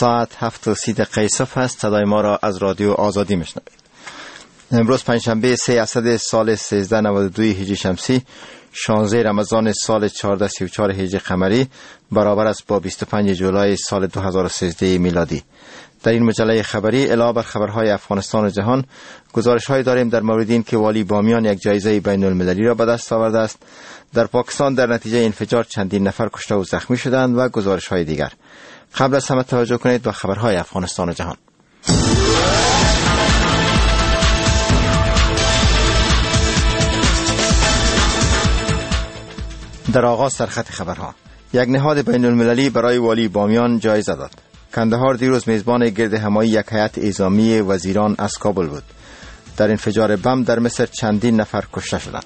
ساعت 7:30 صبح است. صدای ما را از رادیو آزادی میشنوید. امروز پنجشنبه 3 اسد سال 1392 هجری شمسی 16 رمضان سال 1434 هجری قمری برابر است با 25 جولای سال 2013 میلادی. در این مجله خبری علاوه بر خبرهای افغانستان و جهان گزارش‌هایی داریم در مورد این که والی بامیان یک جایزه بین المللی را به دست آورده است. در پاکستان در نتیجه انفجار چندین نفر کشته و زخمی شدند و گزارش‌های دیگر. قبل از همه توجه کنید به خبرهای افغانستان و جهان. در آغاز سرخط خبرها، یک نهاد بین المللی برای والی بامیان جایزه داد. کندهار دیروز میزبان گرد همایی یک هیئت اعزامی وزیران از کابل بود. در انفجار بم در مصر چندین نفر کشته شدند.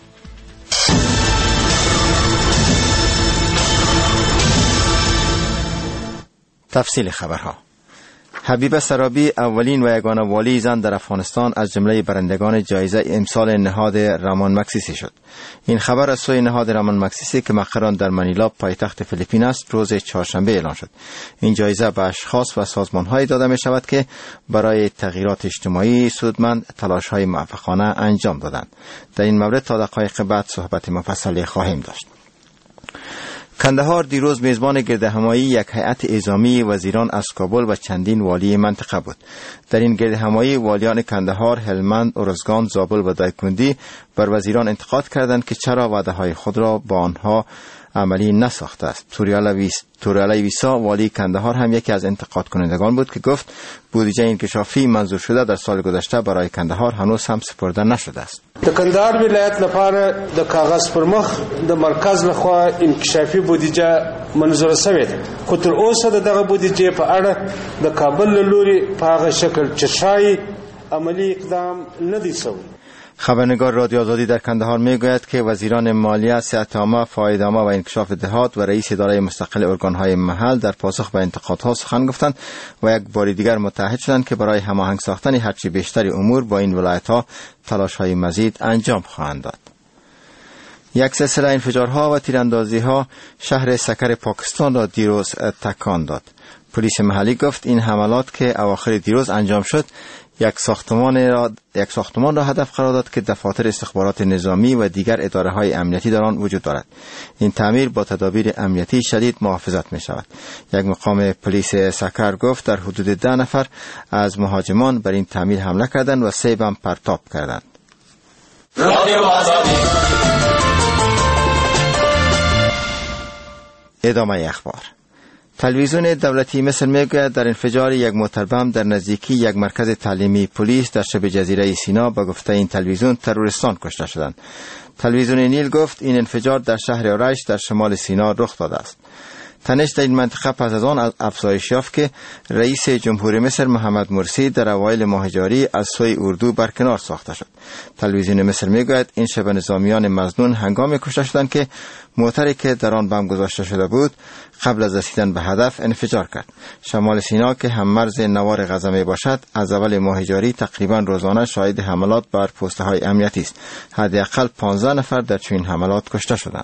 تفصیل خبرها. حبیبه سرابی اولین و یگانه والی زن در افغانستان از جمله برندگان جایزه امسال نهاد رامان مگسیسی شد. این خبر از سوی نهاد رامان مگسیسی که مقرن در منیلا پایتخت فیلیپین است روز چهارشنبه اعلان شد. این جایزه به اشخاص و سازمان‌هایی داده می شود که برای تغییرات اجتماعی سودمند تلاش‌های موفقانه انجام دادند. در این مورد تا دقایق بعد صحبت مفصلی خواهیم داشت. کندهار دیروز میزبان گرد همایی یک هیئت اعزامی وزیران از کابل و چندین والی منطقه بود. در این گرد همایی والیان کندهار، هلمند، ارزگان، زابل و دایکندی بر وزیران انتقاد کردند که چرا وعده‌های خود را با آنها عملی نساخته است. توریالی ویسا والی کندهار هم یکی از انتقاد کنندگان بود که گفت بودجه انکشافی منظور شده در سال گذشته برای کندهار هنوز هم سپرده نشده است. د کندهار ولایت لپاره د کاغذ پر مخ د مرکز لخوا انکشافي بودجه منظور شوې ده، خو تر اوسه دغه بودجه په اړه د کابل له لوري په هغه شکل چې شایي عملی اقدام نه دی شوی. خبرنگار رادیو آزادی در کندهار میگوید که وزیران مالیه، صحت عامه، فاید عامه و انکشاف دهات و رئیس اداره مستقل ارگانهای محل در پاسخ به انتقادها سخن گفتند و یک بار دیگر متحد شدند که برای هماهنگ ساختن هرچی بیشتر امور با این ولایت‌ها تلاش‌های مزید انجام خواهند داد. یک سلسله انفجارها و تیراندازی‌ها شهر سکر پاکستان را دیروز تکان داد. پلیس محلی گفت این حملات که اواخر دیروز انجام شد یک ساختمان را هدف قرار داد که دفاتر استخبارات نظامی و دیگر اداره‌های امنیتی در آن وجود دارد. این تعمیر با تدابیر امنیتی شدید محافظت می شود. یک مقام پلیس سکر گفت در حدود 10 نفر از مهاجمان بر این تعمیر حمله کردند و 3 بم پرتاب کردند. ادامه اخبار. تلویزیون دولتی مصر میگوید در انفجار یک موتر بم در نزدیکی یک مرکز تعلیمی پلیس در شبه جزیره سینا به گفته این تلویزیون تروریستان کشته شدند. تلویزیون نیل گفت این انفجار در شهر آرایش در شمال سینا رخ داده است. تنش در این منطقه پس از آن افزایش یافت که رئیس جمهور مصر محمد مرسی در اوایل ماه جاری از سوی اردو برکنار ساخته شد. تلویزیون مصر میگوید این شب نظامیان مظنون هنگامی کشته شدند که موتری که در آن بم گذاشته شده بود قبل از رسیدن به هدف انفجار کرد. شمال سینا که هم مرز نوار غزه می باشد از اول ماه جاری تقریبا روزانه شاهد حملات بر پسته های امنیتی است. حداقل 15 نفر در چنین حملات کشته شدند.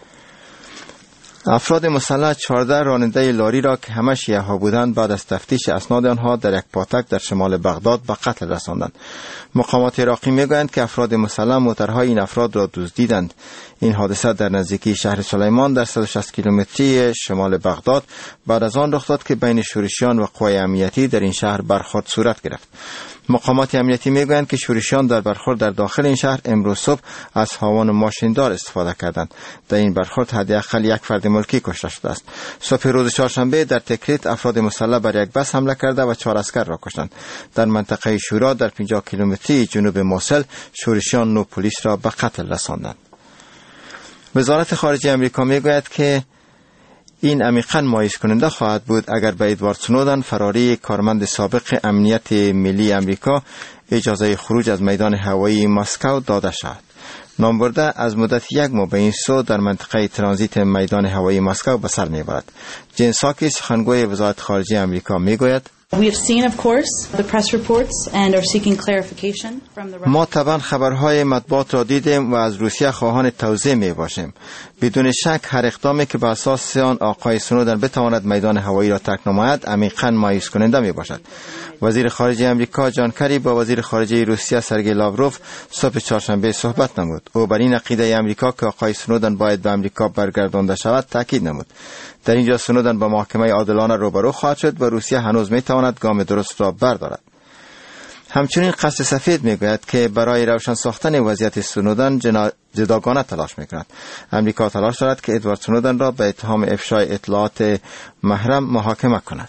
افراد مسلح 14 راننده لاری را که همه شیعه ها بودند بعد از تفتیش اسناد آنها در یک پاتک در شمال بغداد به قتل رساندند. مقامات عراقی میگویند که افراد مسلح موترهای این افراد را دزدیدند. این حادثه در نزدیکی شهر سلیمان در 160 کیلومتری شمال بغداد بعد از آن رخ داد که بین شورشیان و قوای امنیتی در این شهر برخورد صورت گرفت. مقامات امنیتی میگویند که شورشیان در برخورد در داخل این شهر امروز صبح از هاون ماشیندار استفاده کردند. در این برخورد حداقل یک فرد ملکی کشته شده است. صبح روز چهارشنبه در تکریت افراد مسلح بر یک بس حمله کرده و 4 عسکر را کشتند. در منطقه شورا در 50 کیلومتری جنوب موصل شورشیان 9 پلیس را به قتل رساندند. وزارت خارجه آمریکا میگوید که این عمیقاً مایوس کننده خواهد بود اگر به ادوارد سنودن فراری کارمند سابق امنیت ملی آمریکا اجازه خروج از میدان هوایی مسکو داده شود. نامبرده از مدت 1 ماه به این سو در منطقه ترانزیت میدان هوایی مسکو به سر میبرد. جین ساکی سخنگوی وزارت خارجه آمریکا میگوید ما طبعا خبرهای مطبوعات را دیدیم و از روسیه خواهان توضیح می باشیم. بدون شک هر اقدامی که به اساس آن آقای سنودن بتواند میدان هوایی را ترک نماید عمیقاً مایوس کننده می باشد. وزیر خارجه امریکا جان کری با وزیر خارجه روسیه سرگئی لاوروف صبح چهارشنبه صحبت نمود. او بر این عقیده امریکا که آقای سنودن باید به امریکا برگردانده شود تاکید نمود. در اینجا سنودن با محکمه عادلانه روبرو خواهد شد و روسیه هنوز می تواند گام درست را بردارد. همچنین قصد سفید میگوید که برای روشن ساختن وضعیت سنودن جداگانه تلاش میکند. امریکا تلاش دارد که ادوارد سنودن را به اتهام افشای اطلاعات محرم محاکمه کند.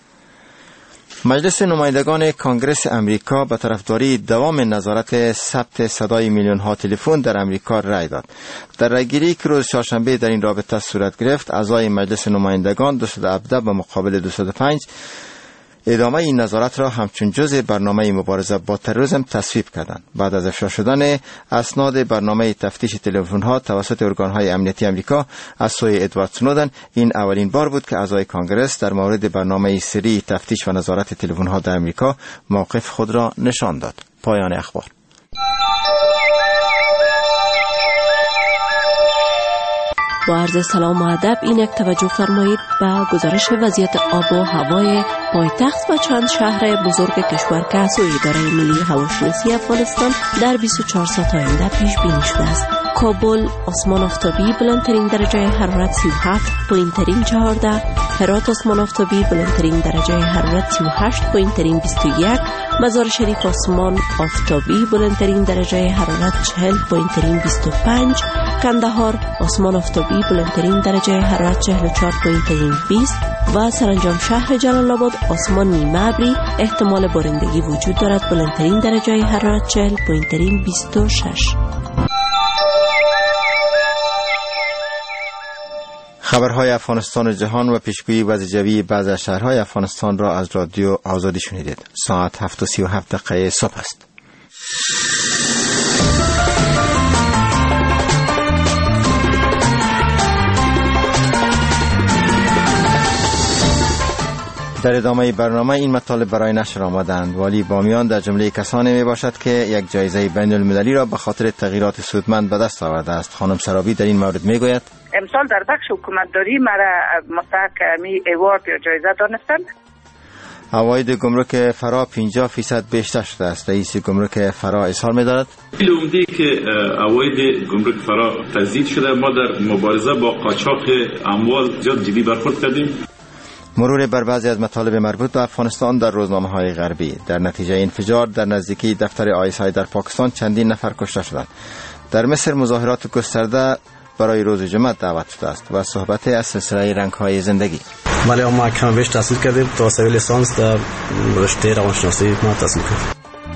مجلس نمایندگان کانگرس امریکا به طرفداری دوام نظارت ثبت صدای میلیون ها تلفن در امریکا رأی داد. در رأیگیری که روز چهارشنبه در این رابطه صورت گرفت، اعضای مجلس نمایندگان 217 به مقابل 205 ادامه این نظارت را همچون جزء برنامه مبارزه با تروریسم تصویب کردند. بعد از افشا شدن اسناد برنامه تفتیش تلفن‌ها توسط ارگان‌های امنیتی امریکا از سوی ادوارد سنودن، این اولین بار بود که اعضای کانگرس در مورد برنامه سری تفتیش و نظارت تلفن‌ها در امریکا موقف خود را نشان داد. پایان اخبار. با عرض سلام و ادب اینک توجه فرمایید به گزارش وضعیت آب و هوای پایتخت و چند شهر بزرگ کشور که از سوی اداره ملی هواشناسی افغانستان در 24 ساعت آینده پیش بینی شده است. کابل آسمان آفتابی بلندترین درجه حرارت 37، پایینترین 14. هرات آسمان آفتابی بلندترین درجه حرارت 38، پایینترین 21. مزار شریف آسمان آفتابی بلندترین درجه حرارت 40، پایینترین 25. کندهار آسمان آفتابی بلندترین درجه حرارت 44، پایینترین 20. و سرانجام شهر جلال آباد آسمان نیمه ابری، احتمال بارندگی وجود دارد، بلندترین درجه حرارت 40، پایینترین 26. خبرهای افغانستان و جهان و پیشگویی وضع جوی بعضی از شهرهای افغانستان را از رادیو آزادی شنیدید. ساعت 7:37 صبح است. در ادامه برنامه این مطالب برای نشر آمدند. والی بامیان در جمله کسانی می باشد که یک جایزه بین المللی را به خاطر تغییرات سودمند به دست آورده است. خانم سرابی در این مورد می گوید امسال در بخش حکومتداری مرا مستحق می ایوارد یا جایزه دانستند. عواید گمرک فرا 50% بیشتر شده است. رئیس گمرک فرا اظهار می دارد عمده که عواید گمرک فرا تزدید شده. ما در مبارزه با قاچاق اموال زیاد جدی برخورد کردیم. مرور بر بعضی از مطالب مربوط به افغانستان در روزنامه‌های غربی. در نتیجه انفجار در نزدیکی دفتر آی‌اس در پاکستان چندین نفر کشته شدند. در مصر مظاهرات گسترده برای روز جمعه دعوت شده است و صحبت از سلسله رنگ‌های زندگی. ولی ما کم بیش تحصیل کردیم تا سوی لیسانس در رشته روانشناسی ما تحصیل کردیم.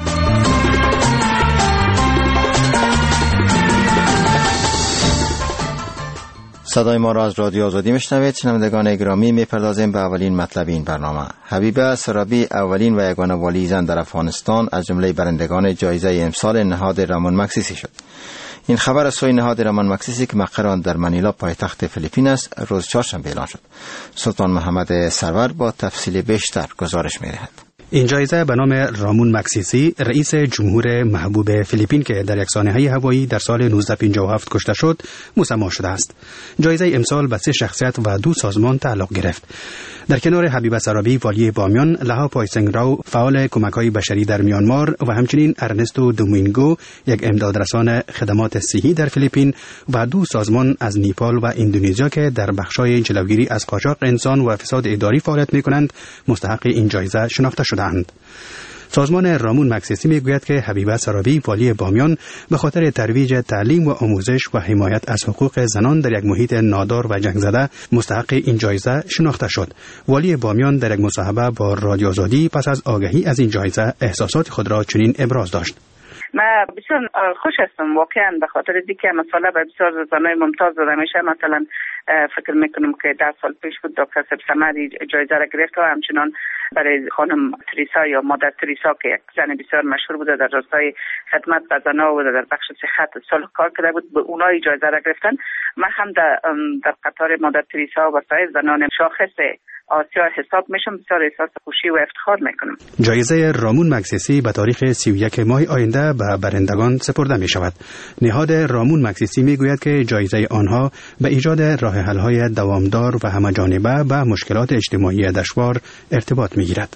صدای ما را از رادیو آزادی میشنوید. شنوندگان گرامی، میپردازیم به اولین مطلب این برنامه. حبیبه سرابی اولین و یگانه والی زن در افغانستان از جمله برندگان جایزه امسال نهاد رامون مگسیسی شد. این خبر از سوی نهاد رامون مگسیسی که مقر آن در منیلا پایتخت فیلیپین است روز چهارشنبه اعلان شد. سلطان محمد سرور با تفصیل بیشتر گزارش می‌دهد. این جایزه به نام رامون مگسیسی، رئیس جمهور محبوب فیلیپین که در یک سانحه هوایی در سال 1957 کشته شد، مسمى شده است. جایزه امسال به 3 شخصیت و 2 سازمان تعلق گرفت. در کنار حبیبه سرابی والی بامیان، لها پایسنگراو فعال کمک‌های بشری در میانمار و همچنین ارنستو دومینگو، یک امدادرسان خدمات صحی در فیلیپین و 2 سازمان از نیپال و اندونزیا که در بخش‌های جلوگیری از قاچاق انسان و فساد اداری فعالیت می‌کنند، مستحق این جایزه شناخته شدند. سازمان رامون مگسیسی میگوید که حبیبه سرابی والی بامیان به خاطر ترویج تعلیم و آموزش و حمایت از حقوق زنان در یک محیط نادار و جنگ زده مستحق این جایزه شناخته شد. والی بامیان در یک مصاحبه با رادیو آزادی پس از آگهی از این جایزه احساسات خود را چنین ابراز داشت. من بسیار خوش هستم واقعا به خاطر اینکه مسئله به بسیار زنای ممتاز داده میشه. مثلا فکر میکنم که 10 سال پیش بود دکتر سبسمدی جایزه را گرفت و همچنان برای خانم تریسا یا مادر تریسا که یک زن بسیار مشهور بوده در راستای خدمت به زنها و در بخش صحت سال کار کرده بود، به اونها جایزه را گرفتن. من هم در قطار مادر تریسا و سایر زنان شاخص آسیا حساب میشم. بسیار احساس خوشی و افتخار میکنم. جایزه رامون مکسیسی به تاریخ 31 ماه آینده به برندگان سپرده می شود. نهاد رامون مکسیسی می گوید که جایزه آنها به ایجاد راه حل های دوامدار و همه‌جانبه به مشکلات اجتماعی دشوار ارتباط می گیرد.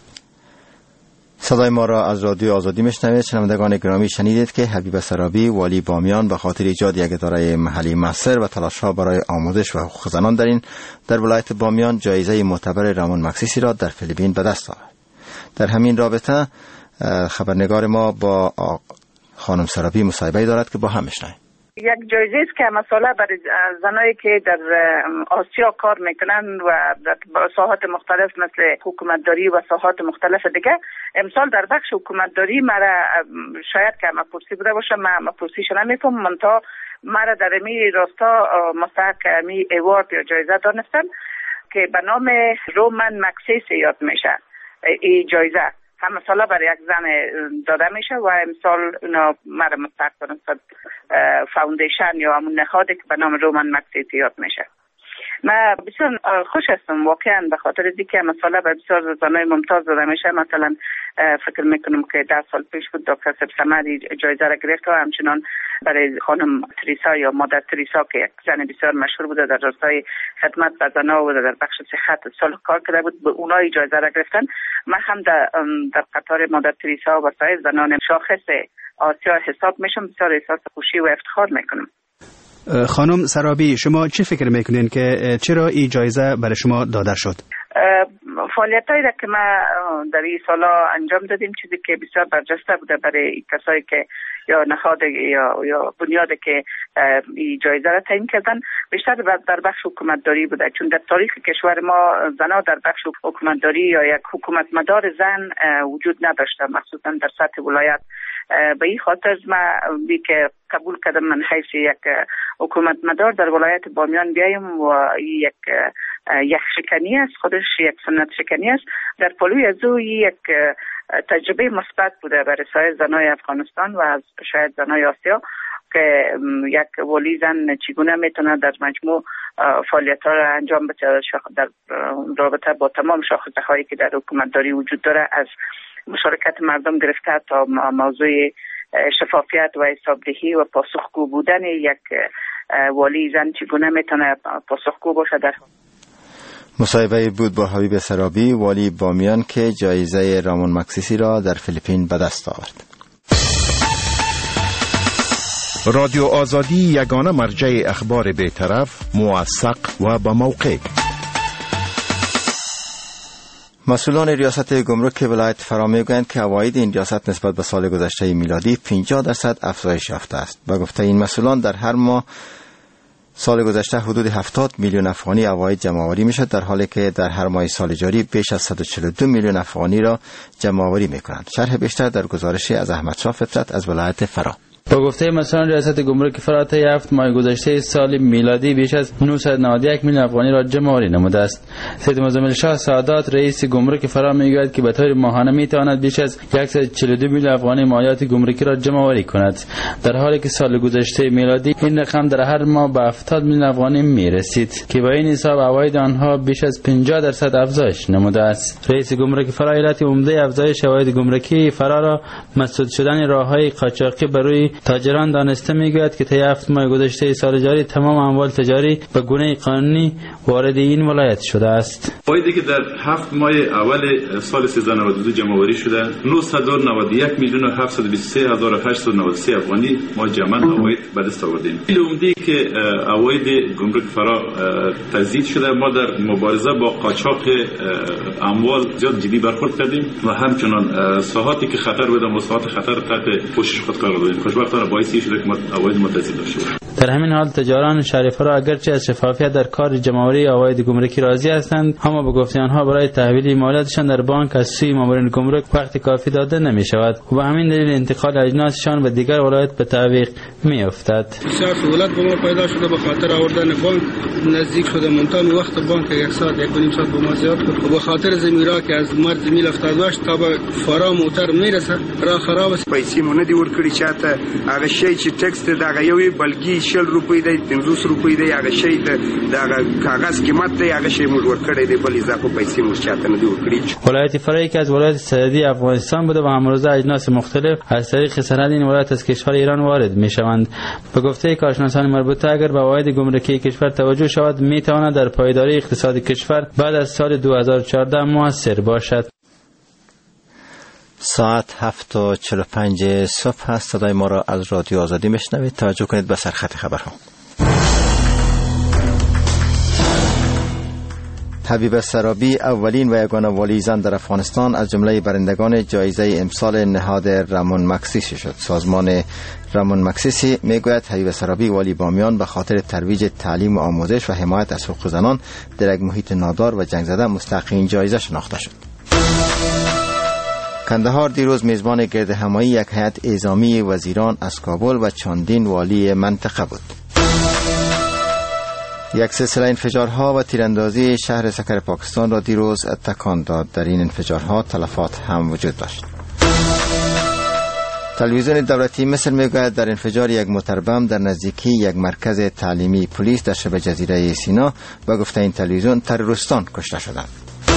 صدای ما را از رادیو آزادی میشنوید. شنوندگان گرامی، شنیدید که حبیب سرابی والی بامیان به خاطر ایجاد یک اداره محلی مؤثر و تلاش‌ها برای آموزش و حقوق زنان در ولایت بامیان جایزه معتبر رامون مکسیسی را در فیلیپین به دست آورد. در همین رابطه خبرنگار ما با خانم سرابی مصاحبه دارد که با هم میشنویم. یک جایزه است که مسئله برای زنایی که در آسیا کار میکنن و در ساحات مختلف مثل حکومتداری و ساحات مختلف دیگه. امسال در بخش حکومتداری مرا شاید که مپرسی بوده باشه، من پرسیش نمیکنم، منتها مرا در امی راستا مستحق امی ایوارد یا جایزه دانستن که به نام رومن مکسیسی یاد میشه. این جایزه همه ساله برای یک زن داده میشه و امسال اونا مرا مستحق دانستن فاوندیشن یا همون نهادی که به نام رومن مکسیسی یاد میشه. من بسیار خوش هستم واقعا به خاطر اینکه مسئله به بسیار زنای ممتاز داده میشه. مثلا فکر میکنم که 10 سال پیش بود دکتر سبسمدی جایزه را گرفت و همچنان برای خانم تریسا یا مادر تریسا که یک زن بسیار مشهور بوده در راستای خدمت به زنها و در بخش صحت سال کار کرده بود، به اونای جایزه را گرفتن. من هم در قطار مادر تریسا و سایر زنان شاخص آسیا حساب میشم. بسیار احساس خوشی و افتخار میکنم. خانم سرابی، شما چی فکر میکنین که چرا این جایزه برای شما داده شد؟ فعالیتایی را که ما در این سالا انجام دادیم چیزی که بسیار برجسته بوده برای کسایی که یا نهاد یا بنیادی که این جایزه را تعیین کردن، بیشتر در بخش حکومتداری بوده، چون در تاریخ کشور ما زنها در بخش حکومتداری یا یک حکومت مدار زن وجود نداشته، مخصوصا در سطح ولایت. به این خاطر من که قبول کردم من حیث یک حکومت مدار در ولایت بامیان بیایم و یک شکنی است، خودش یک سنت شکنی است. در پلوی از او یک تجربه مثبت بوده برای سایر زنای افغانستان و از شاید زنای آسیا که یک ولی زن چگونه میتونه در مجموع فعالیت‌ها را انجام بده در رابطه با تمام شاخصه‌هایی که در حکومتداری وجود داره، از مشارکت مردم گرفته تا موضوع شفافیت و حسابدهی و پاسخگو بودن یک والی زن چگونه میتونه پاسخگو باشه. در مصاحبه بود با حبیب سرابی والی بامیان که جایزه رامون مکسیسی را در فیلیپین به دست آورد. رادیو آزادی یگانه مرجع اخبار بی‌طرف، موثق و با موقع. مسئولان ریاست گمرک ولایت فرا میگویند که عواید این ریاست نسبت به سال گذشته میلادی 50% افزایش یافته است. با گفته این مسئولان در هر ماه سال گذشته حدود 70 میلیون افغانی عواید جمع‌آوری میشد، در حالی که در هر ماه سال جاری بیش از 142 میلیون افغانی را جمع‌آوری میکنند. شرح بیشتر در گزارشی از احمدشاه فطرت از ولایت فرا. با گفته مسئولان ریاست گمرک فرا طی 7 ماه گذشته سال میلادی بیش از 991 میلیون افغانی را جمع‌آوری نموده است. سید مزمل شاه سعادت رئیس گمرک فرا میگوید که به طور ماهانه میتواند بیش از 142 میلیون افغانی مالیات گمرکی را جمع‌آوری کند، در حالی که سال گذشته میلادی این رقم در هر ماه به 70 میلیون افغانی میرسید که با این حساب عواید آنها بیش از 50% افزایش نموده است. رئیس گمرک فرا علت عمده افزایش عواید گمرکی فرا را مسدود شدن راههای قاچاقی برای تاجران دانسته میگوید که طی 7 ماه گذشته سال جاری تمام اموال تجاری به گونه قانونی وارد این ولایت شده است. عوایدی که در 7 ماه اول سال 1392 جمع‌آوری شده 991 میلیون و 723 هزار و 893 افغانی ما جمعاً عواید به دست آوردیم. این عمده که عواید گمرک فرا تزدید شده، ما در مبارزه با قاچاق اموال زیاد جدی برخورد کردیم و همچنان ساحاتی که خطر بوده و ساحات خطر تحت پوشش خود قرار دادیم. خوشبختانه باعث شده که عواید متزید بشه. در همین حال تجاران شهرفرا اگرچه از شفافیت در کار جمع‌آوری عواید گمرکی راضی هستند، اما به گفته آنها برای تحویل مالیاتشان در بانک از سوی مامورین گمرک وقت کافی داده نمی شود و به همین دلیل انتقال اجناسشان به دیگر ولایت به تعویق می افتد. بسیار سهولت به ما پیدا شده به خاطر آوردن بانک نزدیک شده، منتها وقت بانک 1 ساعت 1.5 ساعت به ما زیاد بود و به خاطر زمیرا که از مرز میل 78 تا به فرا موتر میرسه راه خراب است. پیسې مونږ نه دی ورکړي چاته هغه شی چې ټیکس ته دغه یوې بلګي 40 روپۍ دی 50 روپۍ دی هغه شی د کاغذ قیمت دی هغه شی موږ ورکړی دی بل اضافه پیسې موږ چاته نه دی ورکړي. ولایت فرعی که از ولایت صددی افغانستان بوده و امروزه اجناس مختلف از طریق سرحد این ولایت از کشور ایران وارد میشوند. به گفته کارشناسان مربوطه اگر به قواعد گمرکی کشور توجه شود میتواند در پایداری اقتصاد کشور بعد از سال 2014 موثر باشد. ساعت 7:45 صبح است. صدای ما را از رادیو آزادی میشنوید. توجه کنید به سرخط خبرها. حبیب سرابی اولین و یگانه والی زن در افغانستان از جمله برندگان جایزه امسال نهاد رامون مگسیسی شد. سازمان رامون مگسیسی میگوید حبیب سرابی والی بامیان به خاطر ترویج تعلیم و آموزش و حمایت از حقوق زنان در یک محیط نادار و جنگ زده مستحق این جایزه شناخته شد. کندهار دیروز میزبان گرد همایی یک هیئت اعزامی وزیران از کابل و چندین والی منطقه بود. یک سلسله انفجارها و تیراندازی شهر سکر پاکستان را دیروز تکان داد. در این انفجارها تلفات هم وجود داشت. تلویزیون دولتی مصر میگوید در انفجار یک موتر بم در نزدیکی یک مرکز تعلیمی پلیس در شبه جزیره سینا و گفته این تلویزیون تروریستان کشته شدند.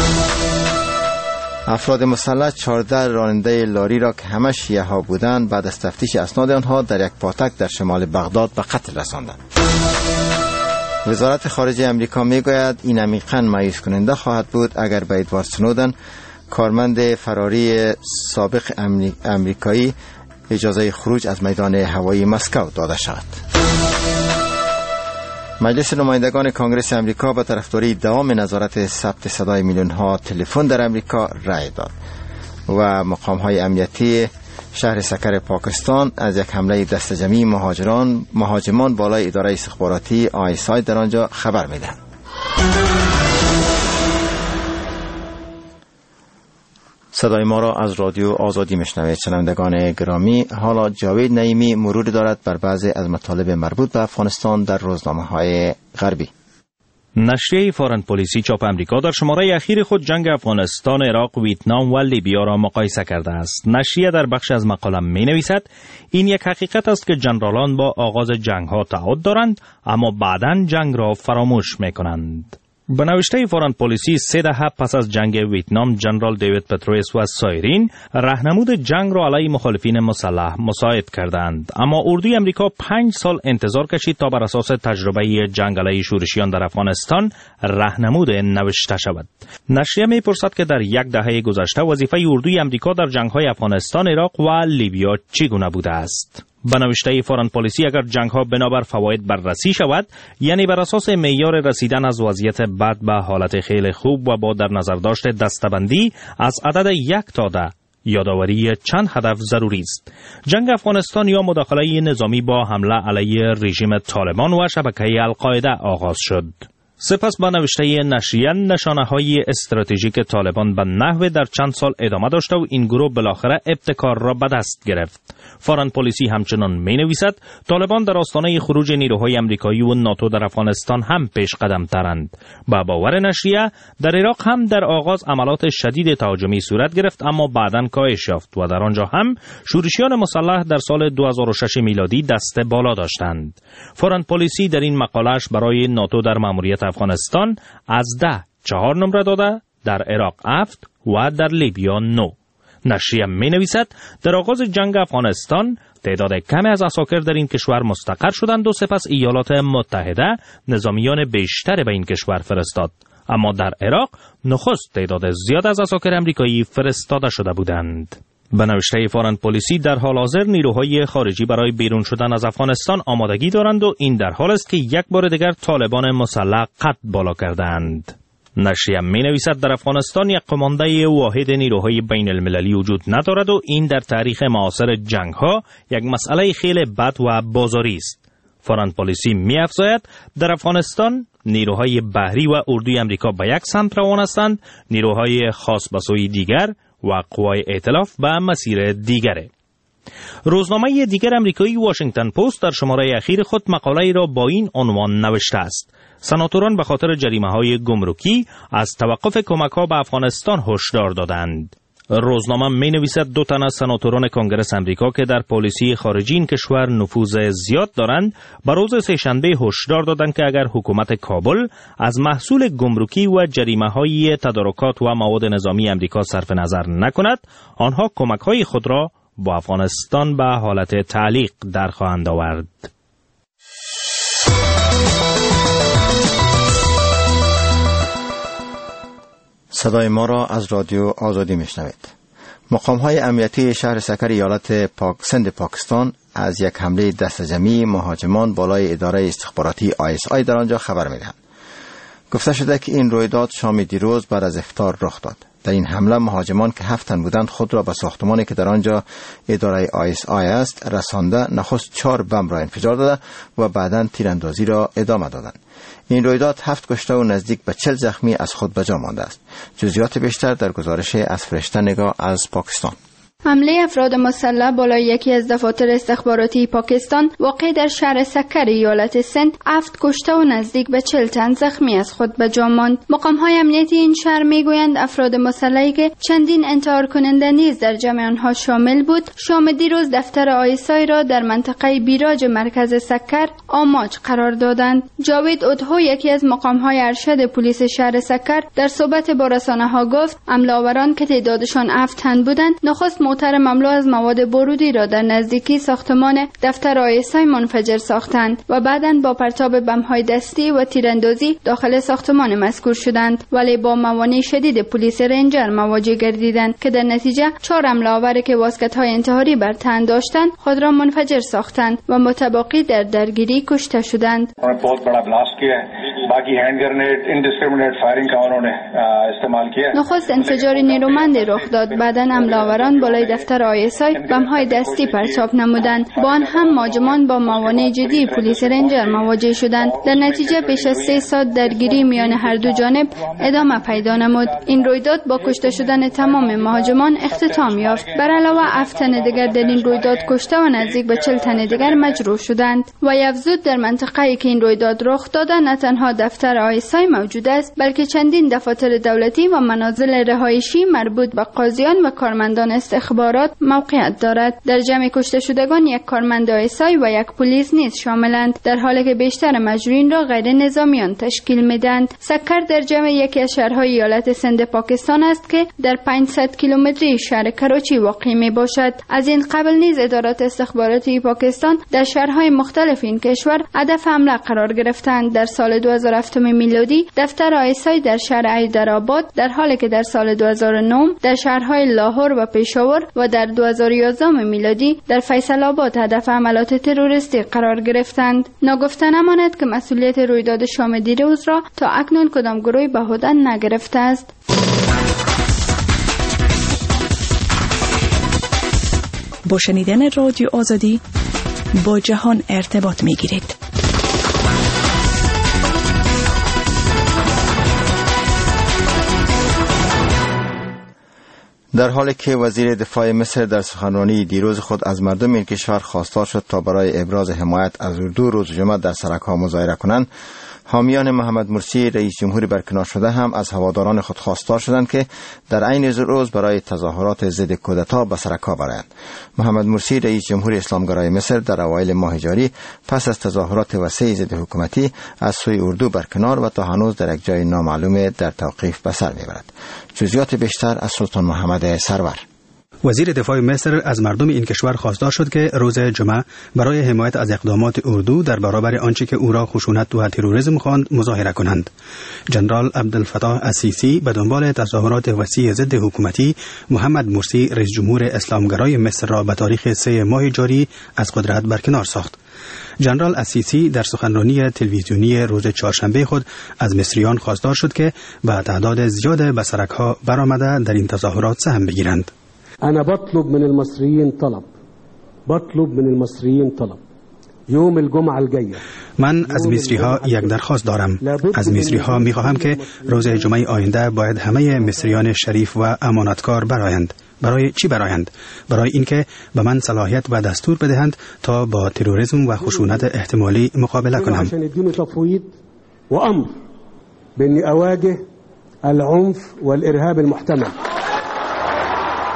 افراد مسلح 14 راننده لاری را که همه شیعه ها بودند بعد از تفتیش اسناد آنها در یک پاتک در شمال بغداد به قتل رساندند. وزارت خارجه امریکا میگوید این عمیقاً مایوس کننده خواهد بود اگر به ادوارد سنودن کارمند فراری سابق امریکایی اجازه خروج از میدان هوایی مسکو داده شود. مجلس نمایندگان کانگرس امریکا به طرفداری دوام نظارت ثبت صدای میلیون ها تلفن در امریکا رأی داد و مقام‌های امنیتی شهر سکر پاکستان از یک حمله دست جمعی مهاجمان بالای اداره استخباراتی ISI در آنجا خبر میدهند. صدای ما را از رادیو آزادی میشنوید. شنوندگان گرامی، حالا جاوید نعیمی مرور دارد بر بعضی از مطالب مربوط به افغانستان در روزنامه‌های غربی. نشریه فارن پلیسی چاپ امریکا در شماره اخیر خود جنگ افغانستان، عراق، ویتنام و لیبیا را مقایسه کرده است. نشریه در بخش از مقاله می نویسد این یک حقیقت است که جنرالان با آغاز جنگ ها تعهد دارند اما بعداً جنگ را فراموش می کنند. به نوشته فارن پلیسی 3 دهه پس از جنگ ویتنام جنرال دیوید پترویس و سایرین راهنمود جنگ را علیه مخالفین مسلح مساعد کردند، اما اردوی امریکا 5 سال انتظار کشید تا بر اساس تجربه جنگ علیه شورشیان در افغانستان راهنمود نوشته شود. نشریه می‌پرسد که در 1 دهه گذشته وظیفه اردوی امریکا در جنگ‌های افغانستان، عراق و لیبیا چگونه بوده است. به نوشته فارن پلیسی اگر جنگ ها بنابر فواید بررسی شود، یعنی بر اساس معیار رسیدن از وضعیت بد به حالت خیلی خوب و با در نظر داشت دسته‌بندی از عدد 1 تا 10 یادآوری چند هدف ضروری است. جنگ افغانستان یا مداخله نظامی با حمله علیه رژیم طالبان و شبکه القاعده آغاز شد. سپس با نوشته نشریه نشانه‌های استراتژیک طالبان به نحو در چند سال ادامه داشت و این گروه بالاخره ابتکار را به دست گرفت. فارن پلیسی همچنان می‌نویسد طالبان در آستانه خروج نیروهای آمریکایی و ناتو در افغانستان هم پیش قدم ترند. با باور نشریه در عراق هم در آغاز عملات شدید تهاجمی صورت گرفت اما بعداً کاهش یافت و در آنجا هم شورشیان مسلح در سال 2006 میلادی دست بالا داشتند. فارن پلیسی در این مقاله‌اش برای ناتو در مأموریت افغانستان از 10 4 نمره داده، در عراق 7 و در لیبیا 9. نشریه می نویسد در آغاز جنگ افغانستان تعداد کمی از عساکر در این کشور مستقر شدند و سپس ایالات متحده نظامیان بیشتر به این کشور فرستاد، اما در عراق نخست تعداد زیاد از عساکر آمریکایی فرستاده شده بودند. به نوشته فارن پلیسی در حال حاضر نیروهای خارجی برای بیرون شدن از افغانستان آمادگی دارند و این در حال است که یک بار دیگر طالبان مسلح قد بالا کردند. نشریه می نویسد در افغانستان یک قمانده واحد نیروهای بین المللی وجود ندارد و این در تاریخ معاصر جنگ ها یک مسئله خیلی بد و بازاری است. فارن پلیسی می افزاید در افغانستان نیروهای بحری و اردوی امریکا به یک سمت روان هستند، نیروهای خاص به سوی دیگر و قوای ائتلاف به مسیر دیگره. روزنامه دیگر امریکایی واشنگتن پست در شماره اخیر خود مقاله‌ای را با این عنوان نوشته است: سناتوران به خاطر جریمه‌های گمرکی از توقف کمک‌ها به افغانستان هشدار دادند. روزنامه می نویسد 2 تن از سناتوران کنگره امریکا که در پالیسی خارجی این کشور نفوذ زیاد دارند به روز سه‌شنبه هشدار دادند که اگر حکومت کابل از محصول گمرکی و جریمه‌های تدارکات و مواد نظامی امریکا صرف نظر نکند، آنها کمک‌های خود را با افغانستان به حالت تعلیق در خواهند آورد. صدای ما را از رادیو آزادی میشنوید. مقام‌های امنیتی شهر سکر ایالت سند پاکستان از یک حمله دست جمعی مهاجمان بالای اداره استخباراتی ISI در آنجا خبر میدهند. گفته شده که این رویداد شام دیروز بعد از افطار رخ داد. در این حمله مهاجمان که 7 تن بودند خود را به ساختمانی که در آنجا اداره ISI است رسانده، نخست 4 بم را انفجار داده و بعداً تیراندازی را ادامه دادند. این رویداد 7 کشته و نزدیک به 40 زخمی از خود به جا مانده است. جزئیات بیشتر در گزارش از فرشته نگاه از پاکستان. حمله افراد مسلح بالای یکی از دفاتر استخباراتی پاکستان واقع در شهر سکر ایالت سند 7 کشته و نزدیک به 40 تن زخمی از خود به جا ماند. مقام‌های امنیتی این شهر میگویند افراد مسلحی که چندین انتحار کننده نیز در جمع آنها شامل بود، شام دیروز دفتر آیسای را در منطقه بیراج مرکز سکر آماج قرار دادند. جاوید ادهو، یکی از مقام‌های ارشد پلیس شهر سکر، در صحبت با رسانه‌ها گفت حمله‌آوران که تعدادشان 7 تن بودند، نخست موتر مملو از مواد بارودی را در نزدیکی ساختمان دفتر آیسای منفجر ساختند و بعداً با پرتاب بم‌های دستی و تیراندازی داخل ساختمان مذکور شدند، ولی با موانع شدید پلیس رنجر مواجه گردیدند که در نتیجه 4 حمله‌آور که واسکت‌های انتحاری بر تن داشتند خود را منفجر ساختند و متباقی در درگیری کشته شدند. نخست انفجار نیرومند رخ داد، بعداً حمله‌آوران بالای دفتر آیسای بم‌های دستی پرتاب نمودند. با آن هم مهاجمان با موانع جدی پلیس رنجر مواجه شدند. در نتیجه بیش از 3 ساعت درگیری میان هر دو جانب ادامه پیدا نمود. این رویداد با کشته شدن تمام مهاجمان اختتام یافت. بر علاوه 7 تن دیگر در این رویداد کشته و نزدیک به 40 تن دیگر مجروح شدند. و افزود در منطقه‌ای که این رویداد رخ داده نه تنها دفتر آیسای موجود است، بلکه چندین دفاتر دولتی و منازل رهایشی مربوط به قاضیان و کارمندان استخبارات موقعیت دارد. در جمع کشته شدگان 1 کارمند آیسای و 1 پلیس نیز شاملند، در حالی که بیشتر مجروحین را غیر نظامیان تشکیل میدند. سکر در جمع یکی از شهرهای ایالت سند پاکستان است که در 500 کیلومتری شهر کراچی واقع می باشد. از این قبل نیز ادارات استخباراتی پاکستان در شهرهای مختلف این کشور هدف حمله قرار گرفتند. در سال 2007 میلادی دفتر آیسای در شهر حیدرآباد، در حالی که در سال 2009 در شهرهای لاهور و پشاور و در 2011 میلادی در فیصل آباد هدف حملات تروریستی قرار گرفتند. ناگفته نماند که مسئولیت رویداد شام دیروز را تا اکنون کدام گروهی به عهده نگرفته است. با شنیدن رادیو آزادی با جهان ارتباط می‌گیرید. در حالی که وزیر دفاع مصر در سخنرانی دیروز خود از مردم این کشور خواستار شد تا برای ابراز حمایت از اردو روز جمعه در سرک‌ها مظاهره کنند، حامیان محمد مرسی رئیس جمهور برکنار شده هم از هواداران خود خواستار شدند که در عین روز برای تظاهرات ضد کودتا به سرک‌ها برآیند. محمد مرسی رئیس جمهور اسلامگرای مصر در اوایل ماه جاری پس از تظاهرات وسیع ضد حکومتی از سوی اردو برکنار و تا هنوز در یک جای نامعلوم در توقیف به سر میبرد. جزئیات بیشتر از سلطان محمد سرور. وزیر دفاع مصر از مردم این کشور خواستار شد که روز جمعه برای حمایت از اقدامات اردو در برابر آنچه که او را خشونت و تروریسم خواند مظاهره کنند. جنرال عبدالفتاح السیسی به دنبال تظاهرات وسیع ضد حکومتی محمد مرسی رئیس جمهور اسلامگرای مصر را به تاریخ 3 ماه جاری از قدرت برکنار ساخت. جنرال السیسی در سخنرانی تلویزیونی روز چهارشنبه خود از مصریان خواستار شد که به تعداد زیاد به سرک‌ها برآمده در این تظاهرات سهم بگیرند. أنا بطلب من المصريين طلب يوم الجمعة الجاية. من از مصری ها یک درخواست دارم. از مصری ها می خواهم که روز جمعه آینده باید همه مصریان شریف و امانتکار برآیند. برای چی برآیند؟ برای اینکه به من صلاحیت و دستور بدهند تا با تروریسم و خشونت احتمالی مقابله کنم. عشان يدوني تفويض وأمر بإني أواجه العنف والإرهاب المحتمل.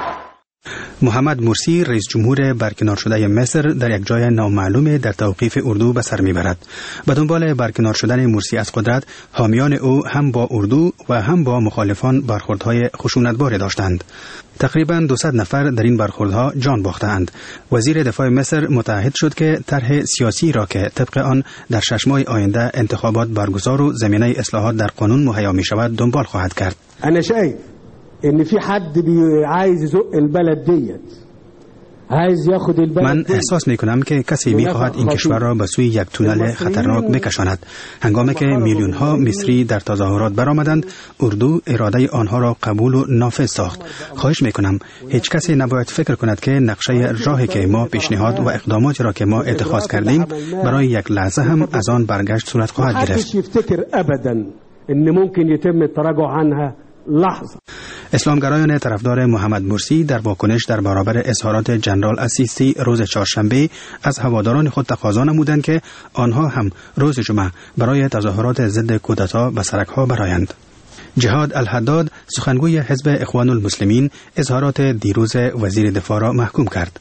محمد مرسی رئیس جمهور برکنار شده مصر در یک جای نامعلوم در توقیف اردو به سر میبرد. به دنبال برکنار شدن مرسی از قدرت، حامیان او هم با اردو و هم با مخالفان برخوردهای خشونتبار داشتند. تقریباً 200 نفر در این برخوردها جان باختند. وزیر دفاع مصر متعهد شد که طرح سیاسی را که طبق آن در 6 ماه آینده انتخابات برگزار و زمینه اصلاحات در قانون مهیا می شود دنبال خواهد کرد. انا شايف ان في حد عايز يزق البلد ديت، عايز ياخد البلد. من احساس می کنم که کسی می خواهد این کشور را به سوی یک تونل خطرناک بکشاند. هنگامی که میلیون ها مصری در تظاهرات برآمدند، اردو اراده آنها را قبول و نافذ ساخت. خواهش می کنم هیچ کسی نباید فکر کند که نقشه راهی که ما پیشنهاد و اقداماتی را که ما اتخاذ کردیم برای یک لحظه هم از آن برگشت صورت خواهد گرفت. ان ممكن يتم التراجع عنها لحظه. اسلامگرایان طرفدار محمد مرسی در واکنش در برابر اظهارات جنرال السیسی روز چهارشنبه از هواداران خود تقاضا نمودند که آنها هم روز جمعه برای تظاهرات ضد کودتا به سرک‌ها برآیند. جهاد الحداد سخنگوی حزب اخوان المسلمین اظهارات دیروز وزیر دفاع را محکوم کرد.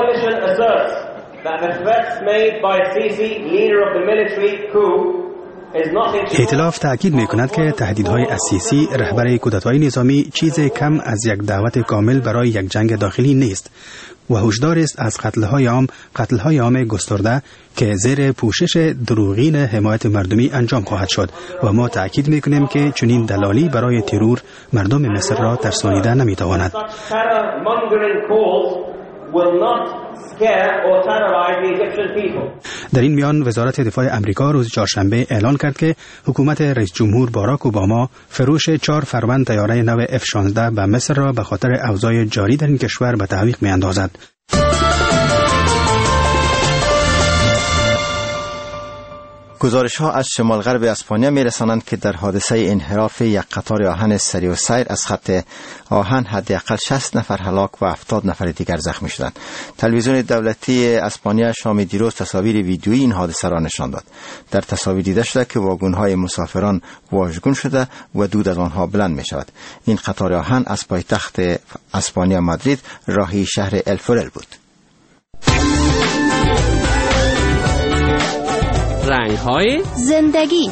ائتلاف تأکید می کند که تهدیدهای السیسی رهبر کودتای نظامی چیز کم از یک دعوت کامل برای یک جنگ داخلی نیست و هشدار است از قتل‌های عام گسترده که زیر پوشش دروغین حمایت مردمی انجام خواهد شد و ما تأکید می کنیم که چنین دلالی برای ترور مردم مصر را ترسانیده نمی تواند. در این میان وزارت دفاع امریکا روز چهارشنبه اعلان کرد که حکومت رئیس جمهور باراک اوباما فروش 4 فروند طیاره نو F-16 به مصر را به خاطر اوضاع جاری در این کشور به تعویق می اندازد. گزارش ها از شمال غرب اسپانیا می رسانند که در حادثه انحراف یک قطار آهن سری و سیر از خط آهن حداقل 60 نفر هلاک و 70 نفر دیگر زخمی شدند. تلویزیون دولتی اسپانیا شام دیروز تصاویر ویدیویی این حادثه را نشان داد. در تصاویر دیده شده که واگن های مسافران واژگون شده و دود از آنها بلند می شود. این قطار آهن از پایتخت اسپانیا مادرید راهی شهر الفورل بود. رنگ‌های زندگی.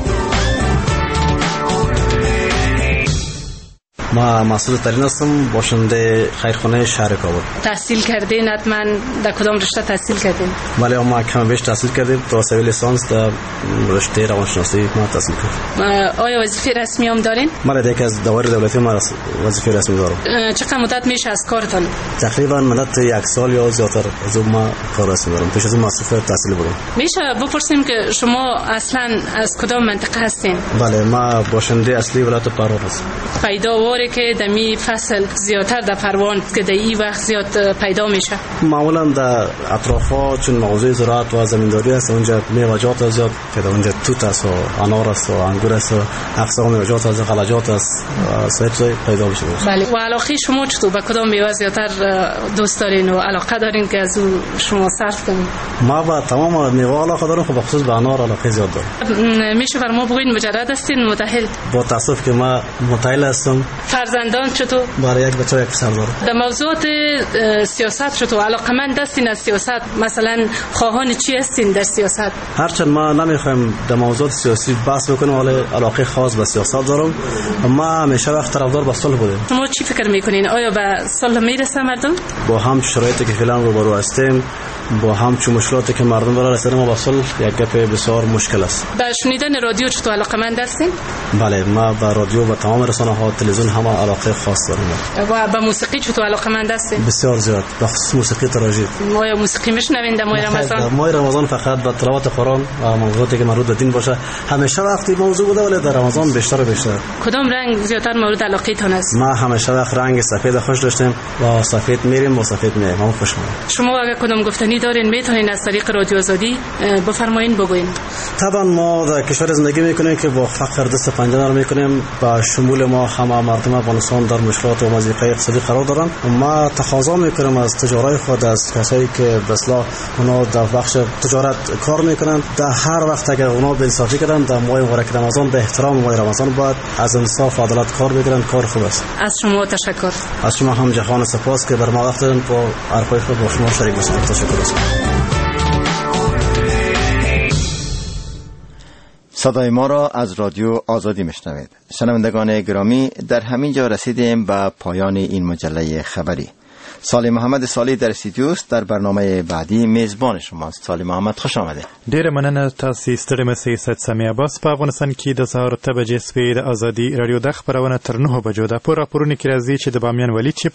ما مسعود ترین هستم، باشنده خیرخانه شهر کابل. تحصیل کردین؟ حتما در کدام رشته تحصیل کردین؟ بله ما کم بیش تحصیل کردیم، تا سویل لیسانس در رشته روانشناسی ما تحصیل کردیم. آیا وظیفه رسمی هم دارین؟ بله یکی از دوائر دولتی ما وظیفه رسمی دارم. چقدر مدت میشه از کارتان؟ تقریبا مدت 1 سال یا زیادتر از ما کار رسمی دارم. پیش از اون مصرف تحصیلی بودم. میشه بپرسیم که شما اصلا از کدام منطقه هستین؟ بله ما باشنده اصلی ولایت پروان هستم. پیداواری که دمی فصل زیادتر در پروان که در این وقت زیاد پیدا میشه؟ معمولا در اطرافا چون موضوع زراعت و زمینداری است، اونجا میوه‌جات زیاد پیدا، اونجا توت است و انار است و انگور است و اقسام میوه‌جات است، غلجات است، سبزی پیدا میشه. بله. و علاقه شما چطور؟ به کدام میوه زیادتر دوست دارین و علاقه دارین که از او شما صرف کنین؟ ما با تمام میوه علاقه دارم، خب خصوص به انار علاقه زیاد دارم. میشه فرما بگوین مجرد هستین متأهل؟ با تاسف که ما متأهل هستم. فرزندان چطور؟ برای یک بچه و یک پسر دارم. در موضوعات سیاست چطور؟ علاقمند هستین از سیاست؟ مثلا خواهان چی هستین در سیاست؟ هرچند ما نمیخوایم در موضوعات سیاسی بحث بکنیم، ولی علاقه خاص به سیاست دارم. ما همیشه وقت طرفدار به صلح بودیم. شما چی فکر میکنین؟ آیا به صلح میرسه مردم؟ با هم شرایطی که فعلا روبرو هستیم، با هم چه مشکلاتی که مردم دارن رسیدن ما به صلح یک گپ بسیار مشکل است. به شنیدن رادیو چطور علاقمند هستین؟ بله ما به رادیو و تمام رسانه‌ها تلویزیون هم علاقه خاص دارم. و به موسیقی چطور علاقمند هستین؟ بسیار زیاد، به خصوص موسیقی تراژیک. ما موسیقی میشنوین در ماه رمضان؟ در ماه رمضان فقط به تلاوت قرآن و موضوعاتی که مربوط به دین باشه. همیشه وقتی موضوع بوده، ولی در رمضان بیشتر. کدام رنگ زیاتر مورد علاقه تان است؟ ما همیشه وقت رنگ سفید خوش داشتیم و سفید میریم و سفید میایم. ما خوش میاد. شما اگه کدام گفتنی دارین میتونین از طریق رادیو آزادی بفرمایین بگوین؟ طبعا ما در کشور زندگی میکنیم که با فقر دست پنجه نرم میکنیم. با شمول ما همه مردم افغانستان در مشکلات و مضیقه اقتصادی قرار دارن. ما تقاضا میکنیم از تجارای خود، از کسایی که به اصطلاح اونا در بخش تجارت کار میکنن، در هر وقت اگر اونا به انصافی کردن در ماه مبارک رمضان به احترام ماه رمضان باید از انصاف و عدالت کار بگیرن. کار خوب است. از شما تشکر. از شما هم جهان سپاس که بر ما وقت دادن با حرفای خود با شما شریک بشیم. تشکر است. صدای ما را از رادیو آزادی میشنوید. شنوندگان گرامی، در همین جا رسیدیم به پایان این مجله خبری. صالح محمد صالح در استودیوست. در برنامه بعدی میزبان شماست. صالح محمد، خوش آمده. ډیره مننه. تاسو ستړي مسئ سید سمیع عباس په افغانستان کې د سهار 8 بجې سپې د ازادي رادیو د خبرونه تر 9 بجو د راپورونو کې راځي چې د بامیان ولید چې